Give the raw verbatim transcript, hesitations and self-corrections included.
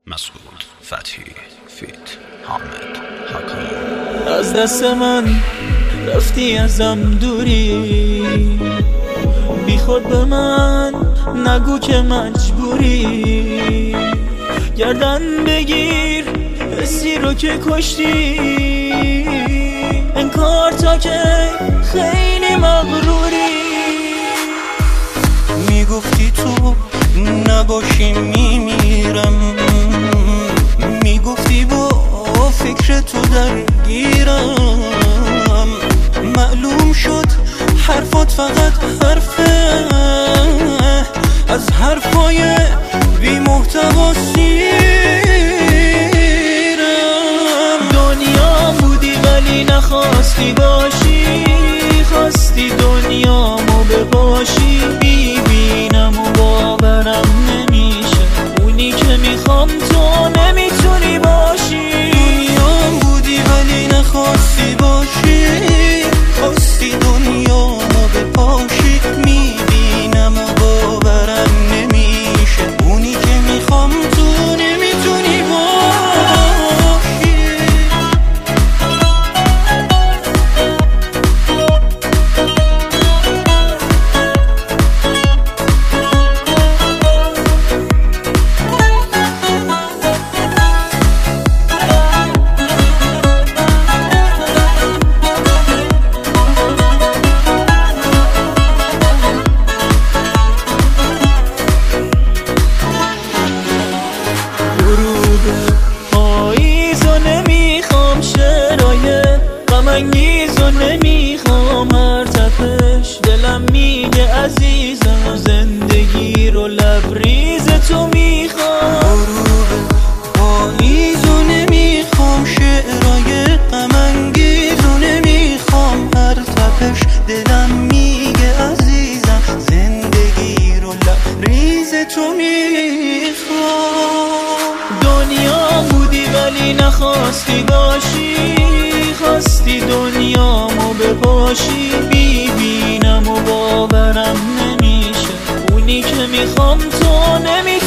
مسعود فتحی فیت حامد حکام. از دست من رفتی ازم دوری، بی خود به من نگو که مجبوری. گردن بگیر حسی رو که کشتی، انکار تا که خیلی مغروری. میگفتی تو نباشی میمیرم، میگفتی با فکر تو درگیرم. معلوم شد حرفات فقط حرفه، از حرفای بی محتوا سیرم. دنیا بودی ولی نخواستی باشی، خواستی دنیامو بپاشی. میبینم و باورم نمیشه، اونی که میخوام تو نمیتونی باشی. دنیا بودی ولی نخواستی باشی، خواستی دنیامو بپاشی. میبینم و باورم نمیشه، اونی که میخوام تو نمیتونی باشی. انگیزو نمیخوام هر تپش، دلم میگه عزیزم زندگی رو لبریز تو میخوام. غروب پاییزو نمیخوام، شعرهای غم انگیزو نمیخوام هر تپش، دلم میگه عزیزم زندگی رو لبریز تو میخوام. دنیا بودی ولی نخواستی باشی، خواستی دنیامو بپاشی. میبینم و باورم نمیشه، اونی که میخوام تو نمیتونی